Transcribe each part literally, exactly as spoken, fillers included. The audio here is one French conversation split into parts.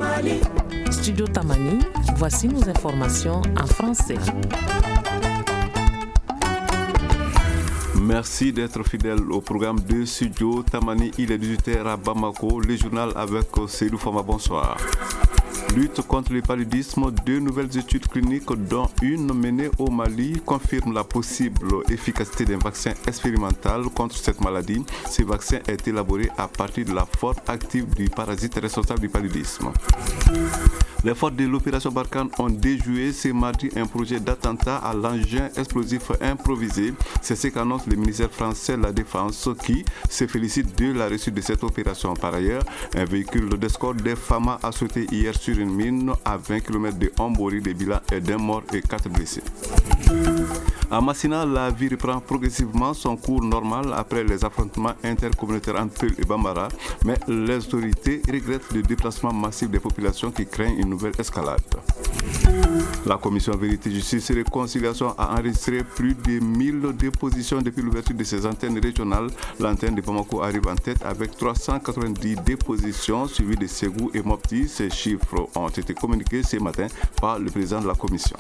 Tamani. Studio Tamani, voici nos informations en français. Merci d'être fidèle au programme de Studio Tamani. Il est dix-huit heures à Bamako. Le journal avec Seydou Fama. Bonsoir. Lutte contre le paludisme, deux nouvelles études cliniques dont une menée au Mali confirment la possible efficacité d'un vaccin expérimental contre cette maladie. Ce vaccin est élaboré à partir de la forme active du parasite responsable du paludisme. Les forces de l'opération Barkhane ont déjoué ce mardi un projet d'attentat à l'engin explosif improvisé. C'est ce qu'annonce le ministère français de la Défense qui se félicite de la réussite de cette opération. Par ailleurs, un véhicule d'escorte des Fama a sauté hier sur une mine à vingt kilomètres de Ombori. Le bilan est d'un mort et quatre blessés. À Massina, la vie reprend progressivement son cours normal après les affrontements intercommunautaires entre Peul et Bambara, mais les autorités regrettent le déplacement massif des populations qui craignent une nouvelle escalade. La commission Vérité, Justice et Réconciliation a enregistré plus de mille dépositions depuis l'ouverture de ses antennes régionales. L'antenne de Bamako arrive en tête avec trois cent quatre-vingt-dix dépositions suivies de Ségou et Mopti. Ces chiffres ont été communiqués ce matin par le président de la commission.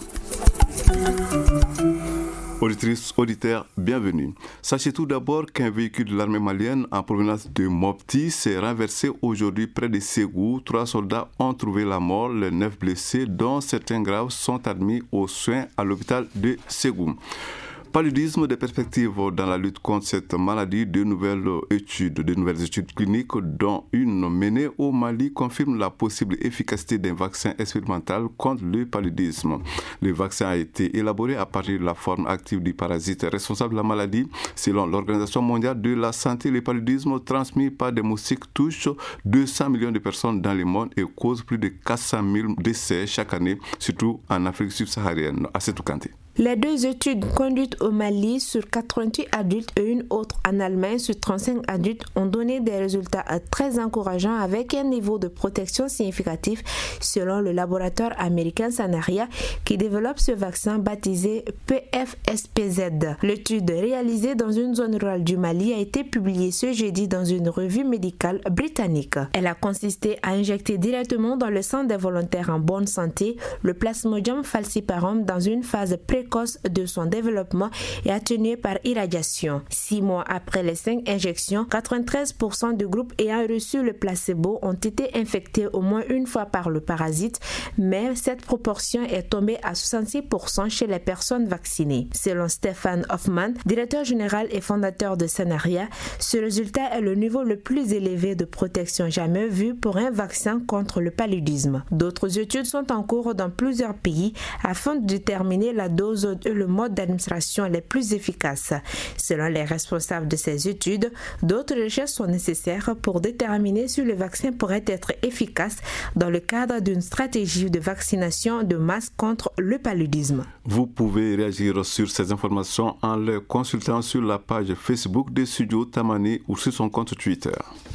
Auditrices, auditeurs, bienvenue. Sachez tout d'abord qu'un véhicule de l'armée malienne en provenance de Mopti s'est renversé aujourd'hui près de Ségou. Trois soldats ont trouvé la mort. Les neuf blessés, dont certains graves, sont admis aux soins à l'hôpital de Ségou. Paludisme, des perspectives dans la lutte contre cette maladie. De nouvelles études, de nouvelles études cliniques, dont une menée au Mali, confirment la possible efficacité d'un vaccin expérimental contre le paludisme. Le vaccin a été élaboré à partir de la forme active du parasite responsable de la maladie. Selon l'Organisation mondiale de la santé, le paludisme transmis par des moustiques touche deux cents millions de personnes dans le monde et cause plus de quatre cent mille décès chaque année, surtout en Afrique subsaharienne. Assetou Kanté. Les deux études conduites au Mali sur quatre-vingt-huit adultes et une autre en Allemagne sur trente-cinq adultes ont donné des résultats très encourageants avec un niveau de protection significatif selon le laboratoire américain Sanaria qui développe ce vaccin baptisé P F S P Z. L'étude réalisée dans une zone rurale du Mali a été publiée ce jeudi dans une revue médicale britannique. Elle a consisté à injecter directement dans le sang des volontaires en bonne santé le Plasmodium falciparum dans une phase précoce de son développement et atténué par irradiation. Six mois après les cinq injections, quatre-vingt-treize pour cent du groupe ayant reçu le placebo ont été infectés au moins une fois par le parasite, mais cette proportion est tombée à soixante-six pour cent chez les personnes vaccinées. Selon Stéphane Hoffman, directeur général et fondateur de Sanaria, ce résultat est le niveau le plus élevé de protection jamais vu pour un vaccin contre le paludisme. D'autres études sont en cours dans plusieurs pays afin de déterminer la dose et le mode d'administration les plus efficaces. Selon les responsables de ces études, d'autres recherches sont nécessaires pour déterminer si le vaccin pourrait être efficace dans le cadre d'une stratégie de vaccination de masse contre le paludisme. Vous pouvez réagir sur ces informations en les consultant sur la page Facebook de Studio Tamani ou sur son compte Twitter.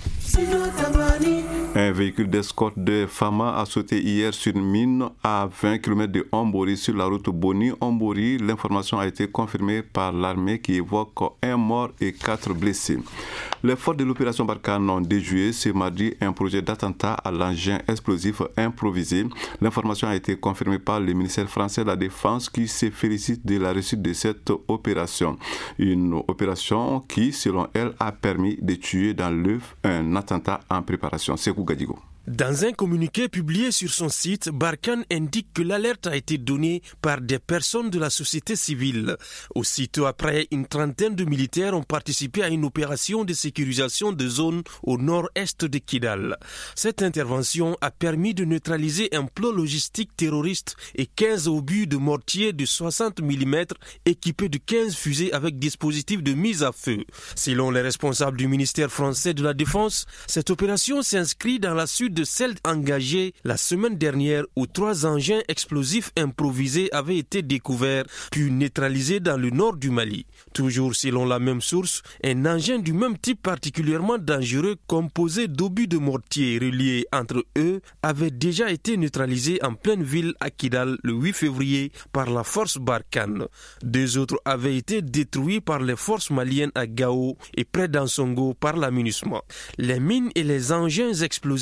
Un véhicule d'escorte de Fama a sauté hier sur une mine à vingt kilomètres de Ombori sur la route Boni-Ombori. L'information a été confirmée par l'armée qui évoque un mort et quatre blessés. Les forces de l'opération Barkhane ont déjoué ce mardi un projet d'attentat à l'engin explosif improvisé. L'information a été confirmée par le ministère français de la Défense qui se félicite de la réussite de cette opération. Une opération qui, selon elle, a permis de tuer dans l'œuf un attentat en préparation. C'est Gadigo. Dans un communiqué publié sur son site, Barkhane indique que l'alerte a été donnée par des personnes de la société civile. Aussitôt après, une trentaine de militaires ont participé à une opération de sécurisation de zones au nord-est de Kidal. Cette intervention a permis de neutraliser un plan logistique terroriste et quinze obus de mortier de soixante millimètres équipés de quinze fusées avec dispositif de mise à feu. Selon les responsables du ministère français de la Défense, cette opération s'inscrit dans la suite de celle engagée la semaine dernière où trois engins explosifs improvisés avaient été découverts puis neutralisés dans le nord du Mali. Toujours selon la même source, un engin du même type particulièrement dangereux composé d'obus de mortier reliés entre eux avait déjà été neutralisé en pleine ville à Kidal le huit février par la force Barkhane. Deux autres avaient été détruits par les forces maliennes à Gao et près d'Ansongo par la MINUSMA. Les mines et les engins explosifs improvisés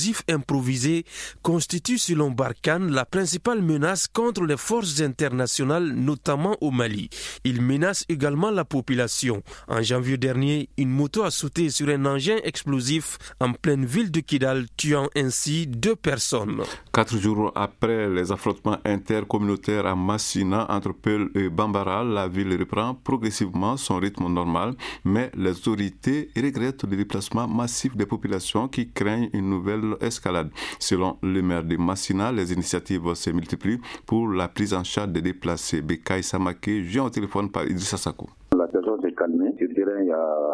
improvisés constituent selon Barkhane la principale menace contre les forces internationales, notamment au Mali. Ils menacent également la population. En janvier dernier, une moto a sauté sur un engin explosif en pleine ville de Kidal, tuant ainsi deux personnes. Quatre jours après les affrontements intercommunautaires à Massina entre Peul et Bambara, la ville reprend progressivement son rythme normal, mais les autorités regrettent le déplacement massif des populations qui craignent une nouvelle escalade. Selon le maire de Massina, les initiatives se multiplient pour la prise en charge des déplacés. Bekay Samake, joint au téléphone par Idrissa Sako. La situation s'est calmée. Sur le terrain, il y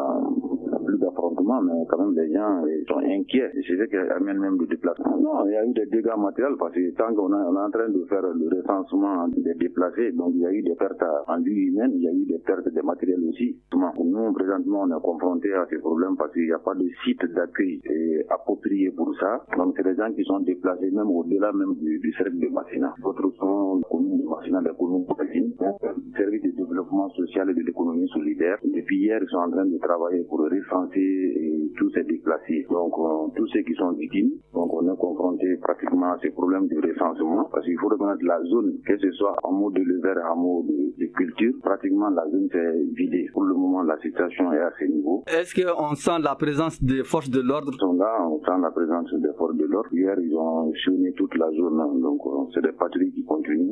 a plus d'affrontements, mais quand même les gens sont inquiets. C'est ce qui amène même le déplacement. Non, il y a eu des dégâts matériels parce que tant qu'on est en train de faire le recensement des déplacés, donc il y a eu des pertes en vie humaine, il y a eu des pertes de matériel aussi. Nous, présentement, on est confrontés à ces problèmes parce qu'il n'y a pas de site d'accueil approprié pour ça. Donc c'est des gens qui sont déplacés même au-delà même du, du cercle de Massina. D'autres sont les communes de Massina, les communes voisines, le service de développement social et de l'économie solidaire. Depuis hier, ils sont en train de travailler pour recenser tous ces déplacés. Donc euh, tous ceux qui sont victimes, donc on est confrontés pratiquement à ces problèmes de recensement parce qu'il faut reconnaître la zone, que ce soit en mode de lever, en mode de, de culture, pratiquement la zone s'est vidée. Pour le moment, la situation est à ce niveau. Est-ce qu'on sent la présence des forces de l'ordre? Ils sont là, on sent la présence des forces de l'ordre. Hier, ils ont sillonné toute la zone, donc c'est des patrouilles qui continuent.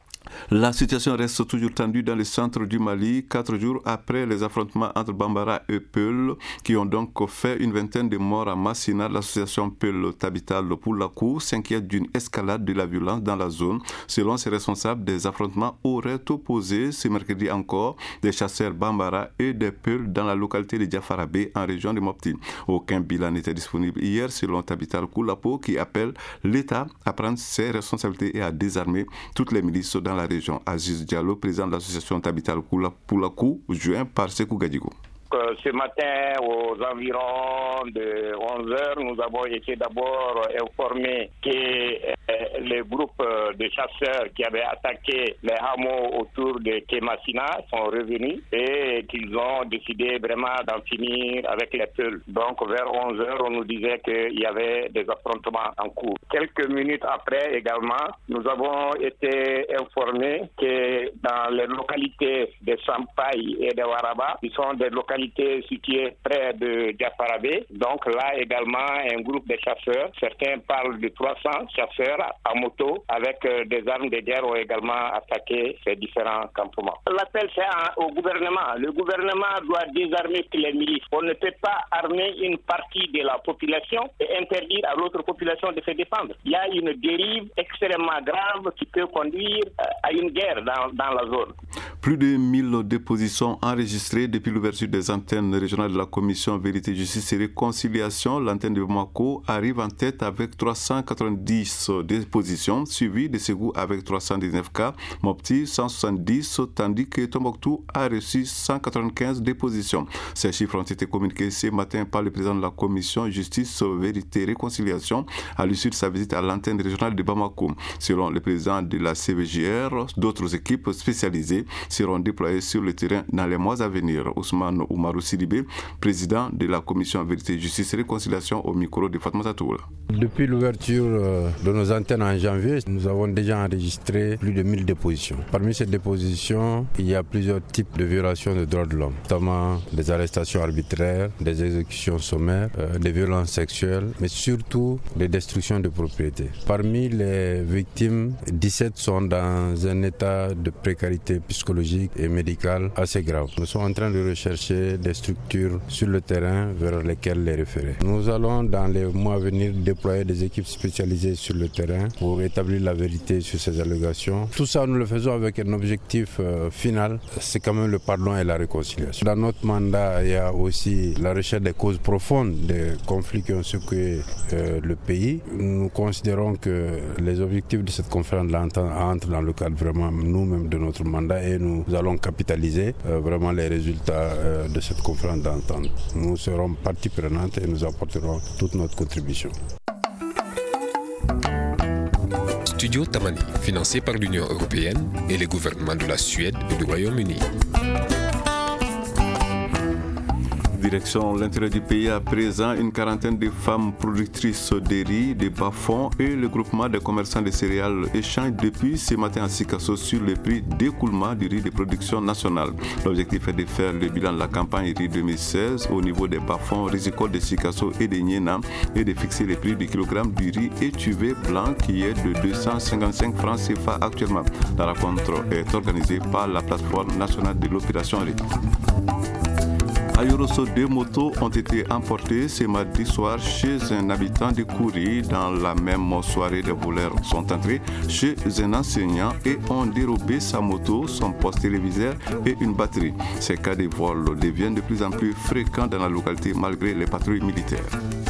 La situation reste toujours tendue dans le centre du Mali, quatre jours après les affrontements entre Bambara et Peul, qui ont donc fait une vingtaine de morts à Massina. L'association Peul Tabital pour la Cour s'inquiète d'une escalade de la violence dans la zone. Selon ses responsables, des affrontements auraient opposé ce mercredi encore des chasseurs Bambara et des Peul dans la localité de Diafarabé en région de Mopti. Aucun bilan n'était disponible hier selon Tabital Koulapo qui appelle l'État à prendre ses responsabilités et à désarmer toutes les milices dans la région. Aziz Diallo, président de l'association Tabital Poulakou, joint par Sekou Gadigo. Ce matin, aux environs de onze heures, nous avons été d'abord informés que euh, les groupes de chasseurs qui avaient attaqué les hameaux autour de Kémassina sont revenus et qu'ils ont décidé vraiment d'en finir avec les Peuls. Donc vers onze heures, on nous disait qu'il y avait des affrontements en cours. Quelques minutes après également, nous avons été informés que dans les localités de Sampaï et de Waraba, qui sont des localités situées près de Diafarabé. Donc là également, un groupe de chasseurs, certains parlent de trois cents chasseurs à moto avec des armes de guerre ont également attaqué ces différents campements. L'appel c'est au gouvernement. Le gouvernement doit désarmer les milices. On ne peut pas armer une partie de la population et interdire à l'autre population de se défendre. Il y a une dérive extrêmement grave qui peut conduire à une guerre dans, dans la zone. Plus de mille dépositions enregistrées depuis l'ouverture des antennes régionales de la Commission Vérité, Justice et Réconciliation. L'antenne de Bamako arrive en tête avec trois cent quatre-vingt-dix dépositions, suivie de Ségou avec trois cent dix-neuf cas, Mopti cent soixante-dix, tandis que Tombouctou a reçu cent quatre-vingt-quinze dépositions. Ces chiffres ont été communiqués ce matin par le président de la Commission Justice, Vérité et Réconciliation à l'issue de sa visite à l'antenne régionale de Bamako. Selon le président de la C V J R, d'autres équipes spécialisées seront déployées sur le terrain dans les mois à venir. Ousmane Oumarou Sidibé, président de la Commission Vérité, Justice et Réconciliation au micro de Fatmata Toula. Depuis l'ouverture de nos antennes en janvier, nous avons déjà enregistré plus de mille dépositions. Parmi ces dépositions, il y a plusieurs types de violations des droits de l'homme, notamment des arrestations arbitraires, des exécutions sommaires, euh, des violences sexuelles, mais surtout des destructions de propriétés. Parmi les victimes, dix-sept sont dans un état de précarité psychologique et médicale assez grave. Nous sommes en train de rechercher des structures sur le terrain vers lesquelles les référer. Nous allons dans les mois à venir déployer des équipes spécialisées sur le terrain pour établir la vérité sur ces allégations. Tout ça, nous le faisons avec un objectif euh, final, c'est quand même le pardon et la réconciliation. Dans notre mandat, il y a aussi la recherche des causes profondes des conflits qui ont secoué euh, le pays. Nous considérons que les objectifs de cette conférence de l'entente entrent dans le cadre vraiment nous-mêmes de notre mandat et nous allons capitaliser euh, vraiment les résultats euh, de cette conférence d'entente. Nous serons partie prenante et nous apporterons toute notre contribution. Studio Tamani, financé par l'Union européenne et les gouvernements de la Suède et du Royaume-Uni. Direction l'intérieur du pays à présent, une quarantaine de femmes productrices de riz, de bas-fonds et le groupement des commerçants de céréales échangent depuis ce matin à Sikasso sur le prix d'écoulement du riz de production nationale. L'objectif est de faire le bilan de la campagne riz deux mille seize au niveau des bas-fonds rizicoles de Sikasso et de Niena et de fixer le prix du kilogramme du riz étuvé blanc qui est de deux cent cinquante-cinq francs C F A actuellement. La rencontre est organisée par la plateforme nationale de l'opération riz. À Yorosso, deux motos ont été emportées ce mardi soir chez un habitant de Kouri. Dans la même soirée, des voleurs sont entrés chez un enseignant et ont dérobé sa moto, son poste téléviseur et une batterie. Ces cas de vol deviennent de plus en plus fréquents dans la localité malgré les patrouilles militaires.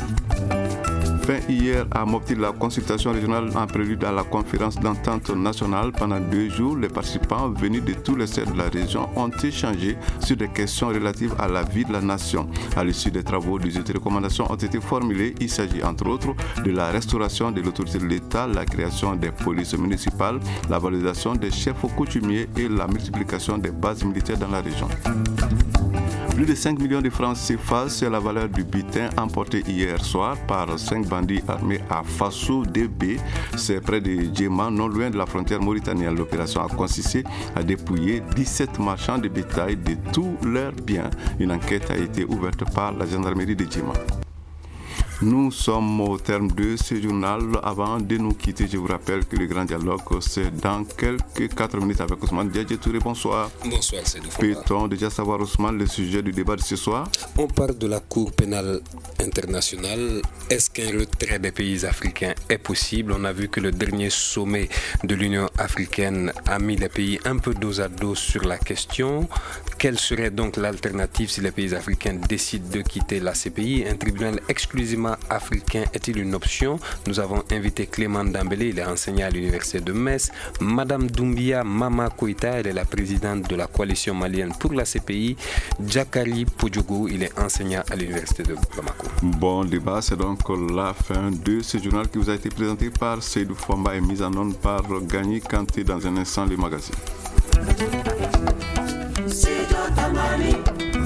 Fin hier à Mopti, la consultation régionale en prélude à la conférence d'entente nationale. Pendant deux jours, les participants venus de tous les secteurs de la région ont échangé sur des questions relatives à la vie de la nation. À l'issue des travaux, des recommandations ont été formulées. Il s'agit entre autres de la restauration de l'autorité de l'État, la création des polices municipales, la valorisation des chefs coutumiers et la multiplication des bases militaires dans la région. Plus de cinq millions de francs C F A, c'est la valeur du butin emporté hier soir par cinq bandits armés à Fasso D B. C'est près de Djema, non loin de la frontière mauritanienne. L'opération a consisté à dépouiller dix-sept marchands de bétail de tous leurs biens. Une enquête a été ouverte par la gendarmerie de Djema. Nous sommes au terme de ce journal. Avant de nous quitter, je vous rappelle que le grand dialogue, c'est dans quelques quatre minutes avec Ousmane Diadje Touré. Bonsoir. Bonsoir, c'est Doufouba. Peut-on déjà savoir, Ousmane, le sujet du débat de ce soir? On parle de la Cour pénale internationale. Est-ce qu'un retrait des pays africains est possible? On a vu que le dernier sommet de l'Union africaine a mis les pays un peu dos à dos sur la question. Quelle serait donc l'alternative si les pays africains décident de quitter la C P I? Un tribunal exclusivement africain est-il une option? Nous avons invité Clément Dambélé, il est enseignant à l'université de Metz. Madame Doumbia Mama Koïta, elle est la présidente de la coalition malienne pour la C P I. Djakari Podjogo, il est enseignant à l'université de Bamako. Bon débat, c'est donc la fin de ce journal qui vous a été présenté par Seydou Famba et mis en onde par Gagné Kanté. Dans un instant, le magazine.